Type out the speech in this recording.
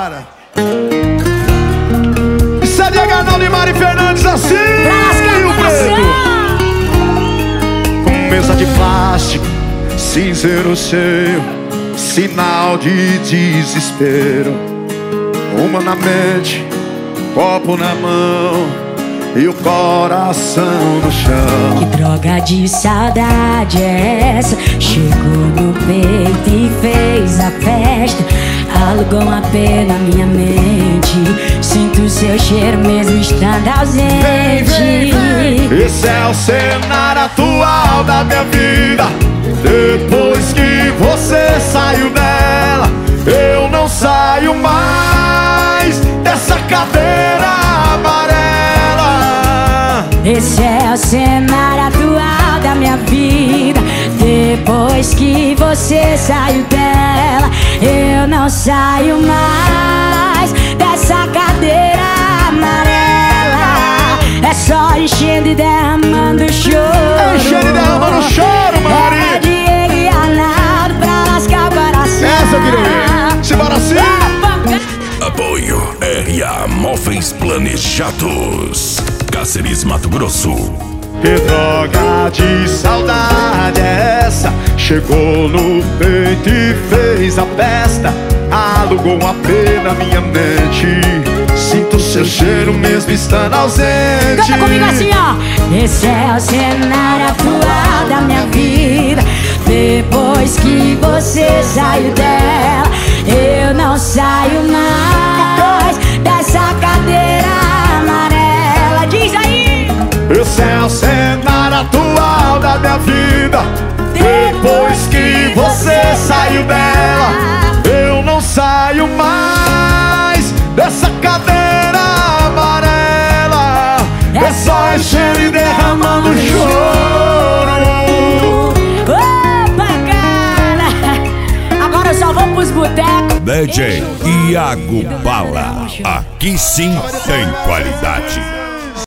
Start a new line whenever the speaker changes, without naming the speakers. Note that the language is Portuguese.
Vambora! Isso é Diego Arnaldo e Mari Fernandes assim, o preto. Com mesa de plástico, cinzeiro cheio, sinal de desespero. Uma na mente, copo na mão e o coração no chão.
Que droga de saudade é essa? Chegou no peito e fez a festa. Alugou uma pena na minha mente. Sinto seu cheiro mesmo estando ausente.
Vem, vem, vem. Esse é o cenário atual da minha vida. Depois que você saiu dela, eu não saio mais dessa cadeira amarela.
Esse é o cenário atual da minha vida. Depois que você saiu dela, eu não saio mais dessa cadeira amarela. É só enchendo e derramando choro.
Enchendo e derramando choro, Mari.
É Diego e Arnaldo pra lascar o coração.
Essa eu queria. Simbora assim.
Apoio RA Móveis Planejados, Cáceres, Mato Grosso.
Que droga de saudade é essa? Chegou no peito e fez a festa. Alugou uma pena na minha mente. Sinto seu cheiro mesmo estando ausente.
Canta comigo assim, ó. Esse é o cenário atual da minha vida. Depois que você saiu dela, eu não saio mais dessa cadeira amarela. Diz aí!
Esse é o cenário atual da minha vida. Depois que você saiu dela, eu não saio mais dessa cadeira amarela. É só enchendo e derramando choro.
Opa, cara! Agora eu só vou pros botecos.
DJ Iago Bala, aqui sim tem qualidade.